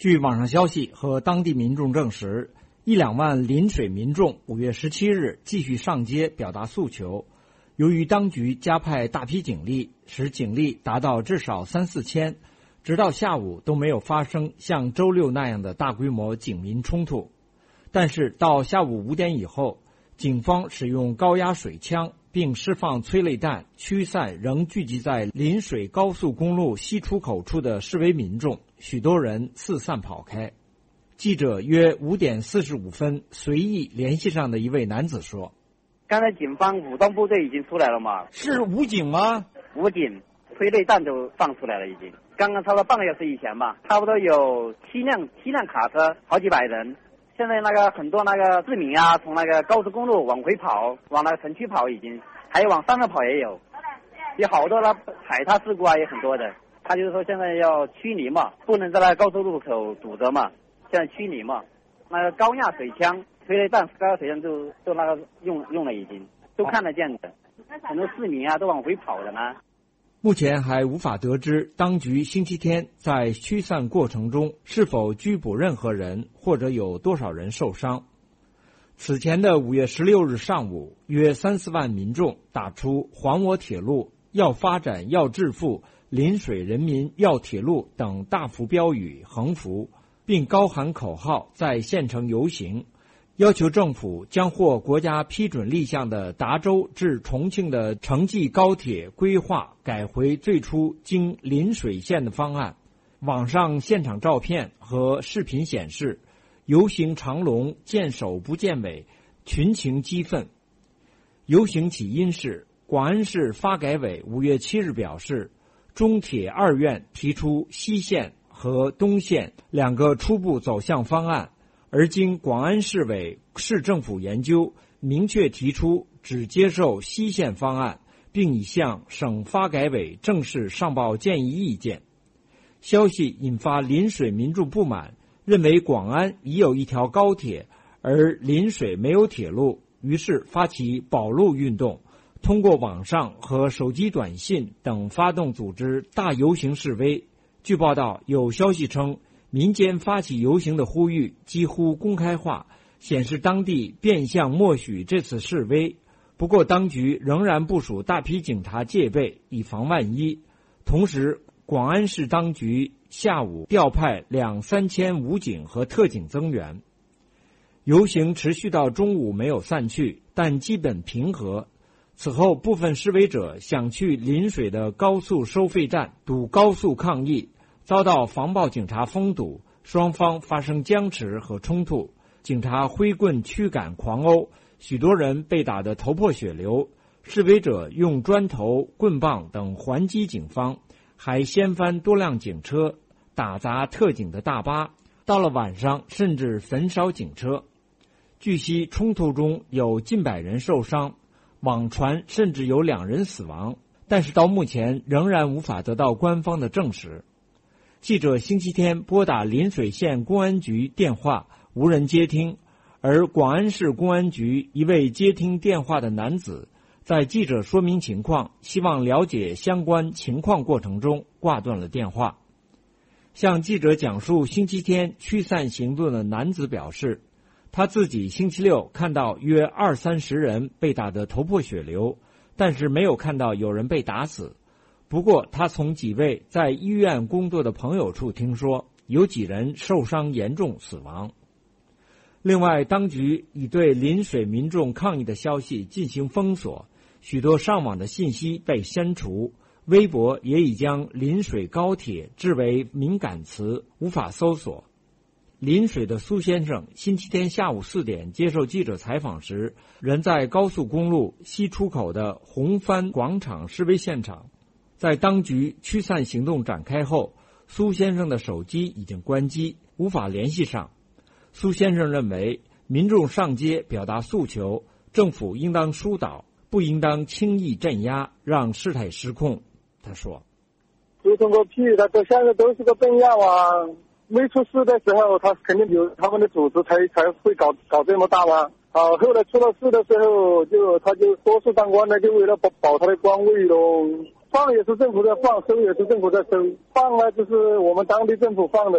据网上消息和当地民众证实，1-2万临水民众5月17日继续上街表达诉求。由于当局加派大批警力，使警力达到至少3-4千，直到下午都没有发生像周六那样的大规模警民冲突。但是到下午5点以后，警方使用高压水枪并释放催泪弹，驱散仍聚集在临水高速公路西出口处的示威民众，许多人四散跑开。记者约5点45分随意联系上的一位男子说：“ 刚才警方武装部队已经出来了嘛？ 是武警吗？ 武警，催泪弹都放出来了，已经。刚刚差不多半个小时以前吧，差不多有7辆卡车，好几百人。现在很多市民啊，从高速公路往回跑，往城区跑已经，还有往山上跑也有，有好多踩踏事故啊，也很多的。他就是说现在要驱离嘛，不能在高速路口堵着嘛，现在驱离嘛。高压水枪、催泪弹、高压水枪都用了已经，都看得见的。很多市民啊都往回跑的呢。” 目前还无法得知当局星期天在驱散过程中是否拘捕任何人，或者有多少人受伤。此前的5月16日上午，约3-4万民众打出还我铁路、要发展要致富、临水人民要铁路等大幅标语横幅，并高喊口号在县城游行，要求政府将获国家批准立项的达州至重庆的城际高铁规划改回最初经临水线的方案。网上现场照片和视频显示，游行长龙，见首不见尾，群情激愤。游行起因是广安市发改委5月7日表示，中铁2院提出西线和东线2个初步走向方案，而经广安市委市政府研究，明确提出只接受西线方案，并已向省发改委正式上报建议意见。消息引发临水民众不满，认为广安已有一条高铁，而临水没有铁路，于是发起保路运动，通过网上和手机短信等发动组织大游行示威。据报道，有消息称民间发起游行的呼吁几乎公开化，显示当地变相默许这次示威。不过当局仍然部署大批警察戒备，以防万一。同时，广安市当局下午调派2-3千武警和特警增援。游行持续到中午没有散去，但基本平和。此后，部分示威者想去临水的高速收费站堵高速抗议，遭到防暴警察封堵，双方发生僵持和冲突，警察挥棍驱赶狂殴，许多人被打得头破血流，示威者用砖头、棍棒等还击警方，还掀翻多辆警车，打砸特警的大巴，到了晚上甚至焚烧警车。据悉，冲突中有近百人受伤，网传甚至有2人死亡，但是到目前仍然无法得到官方的证实。记者星期天拨打临水县公安局电话，无人接听，而广安市公安局一位接听电话的男子在记者说明情况，希望了解相关情况过程中挂断了电话。向记者讲述星期天驱散行动的男子表示，他自己星期六看到约20-30人被打得头破血流，但是没有看到有人被打死。不过他从几位在医院工作的朋友处听说，有几人受伤严重死亡。另外，当局已对临水民众抗议的消息进行封锁，许多上网的信息被删除，微博也已将临水高铁置为敏感词，无法搜索。临水的苏先生星期天下午4点接受记者采访时，人在高速公路西出口的红帆广场示威现场。在当局驱散行动展开后，苏先生的手机已经关机，无法联系上。苏先生认为，民众上街表达诉求，政府应当疏导，不应当轻易镇压，让事态失控。他说：“ 就通过屁，他到现在都是个笨样啊！没出事的时候，他肯定有他们的组织才会搞这么大吗？后来出了事的时候，他就多数当官的就为了保他的官位喽。放也是政府在放，收也是政府在收。放呢就是我们当地政府放的，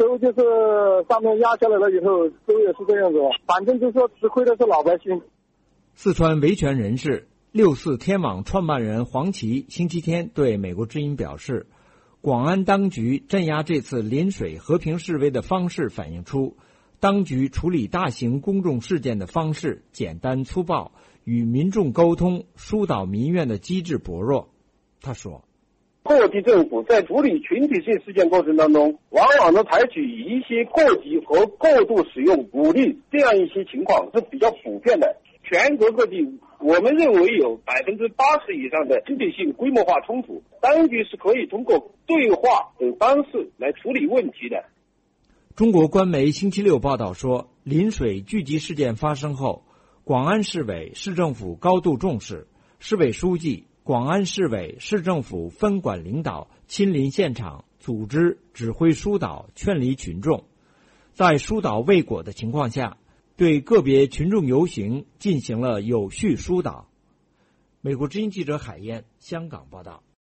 州就是上面压下来了以后，州也是这样子，反正就说吃亏的是老百姓。 四川维权人士64天网创办人黄琦星期天对美国之音表示，广安当局镇压这次临水和平示威的方式反映出当局处理大型公众事件的方式简单粗暴，与民众沟通疏导民怨的机制薄弱。他说， 各地政府在处理群体性事件过程当中，往往都采取一些过激和过度使用武力，这样一些情况是比较普遍的。全国各地，我们认为有80%以上的群体性规模化冲突，当局是可以通过对话等方式来处理问题的。 中国官媒星期六报道说，临水聚集事件发生后，广安市委、市政府高度重视，市委书记、广安市委、市政府分管领导亲临现场，组织、指挥疏导，劝离群众。在疏导未果的情况下，对个别群众游行进行了有序疏导。美国之音记者海燕，香港报道。